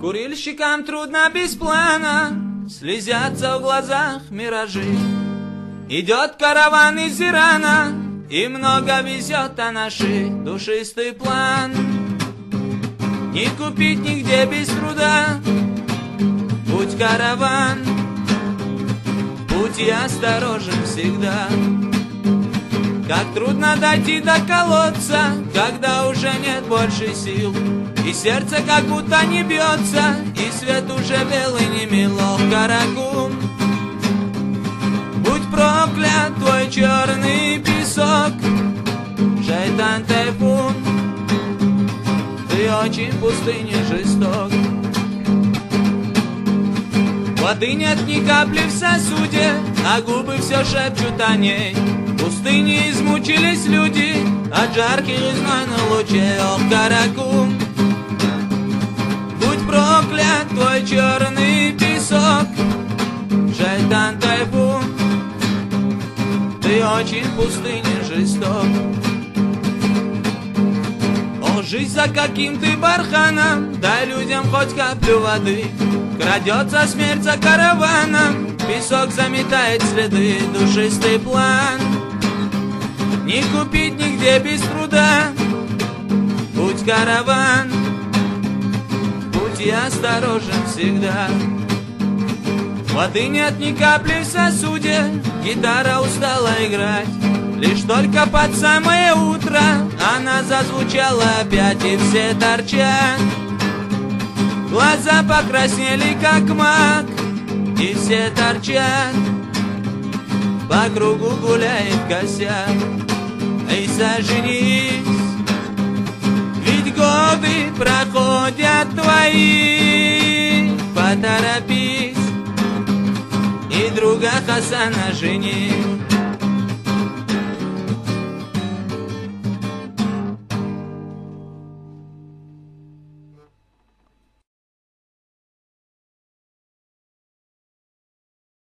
Курильщикам трудно без плана, слезятся в глазах миражи. Идет караван из Ирана, и много везет о наши душистый план. Не купить нигде без труда, путь караван, путь и осторожен всегда. Как трудно дойти до колодца, когда уже нет больше сил, и сердце как будто не бьется, и свет уже белый не мило. Каракум, будь проклят твой черный песок, шайтан тайфун, ты очень в пустыне жесток. Воды нет ни капли в сосуде, а губы все шепчут о ней. В пустыне измучились люди от жарких и знойных лучей. Ох, Каракум, будь проклят твой черный песок, шайтан тайфун, ты очень в пустыне жесток. О, жизнь за каким ты барханом, дай людям хоть каплю воды. Крадется смерть за караваном, песок заметает следы, душистый план. Не купить нигде без труда, путь караван, путь и осторожен всегда. Воды нет ни капли в сосуде, гитара устала играть. Лишь только под самое утро она зазвучала опять, и все торчат. Глаза покраснели, как мак, и все торчат. По кругу гуляет косяк. Эй, соженись, ведь годы проходят твои. Поторопись и друга Хасана жени.